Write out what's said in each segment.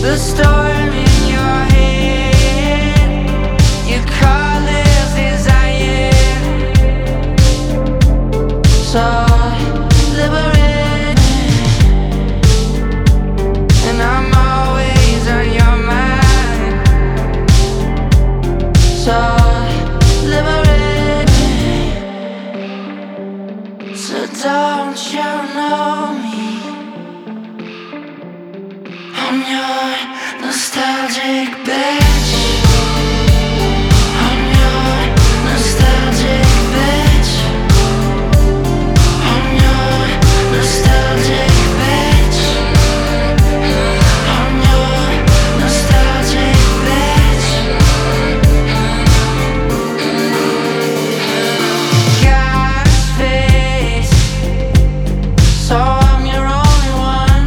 The storm in your head, you call it desire. So liberated, and I'm always on your mind. So liberated, so don't you know me? I'm your nostalgic bitch. I'm your nostalgic bitch. I'm your nostalgic bitch. I'm your nostalgic bitch. Got a face, so I'm your only one.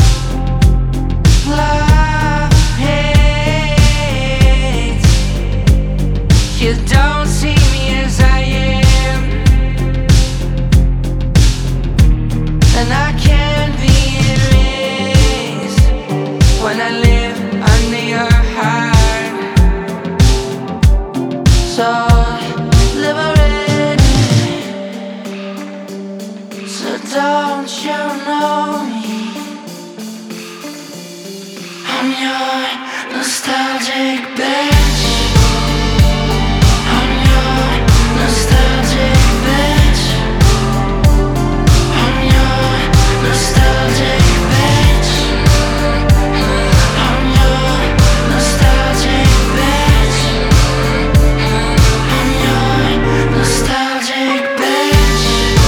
Love, hate. You don't see me as I am, and I can't be erased when I live under your heart. So liberated, so don't you know me? I'm your nostalgic bitch. I'm your nostalgic bitch. I'm your nostalgic bitch. I'm your nostalgic bitch. I'm your nostalgic bitch.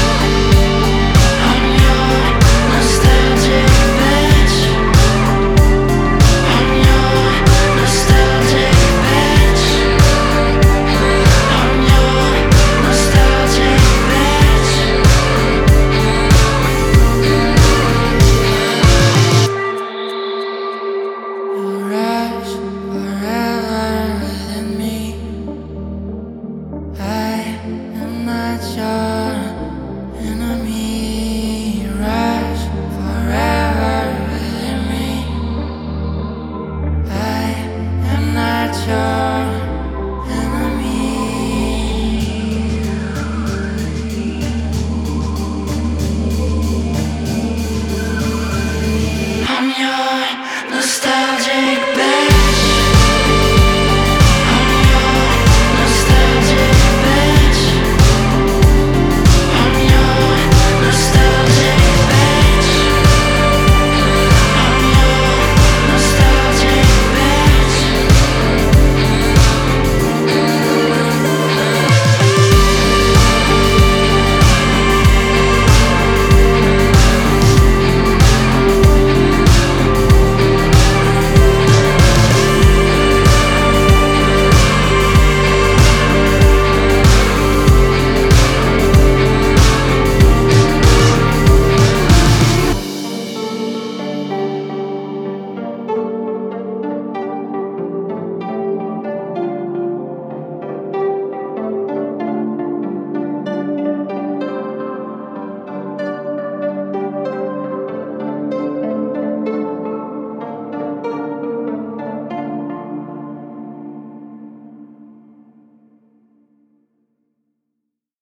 I'm your nostalgic bitch. I'm your nostalgic bitch. I'm your nostalgic bitch. You'll rise forever within me. I am not your enemy. Rise forever within me. I am not your enemy. I'm your nostalgic bitch.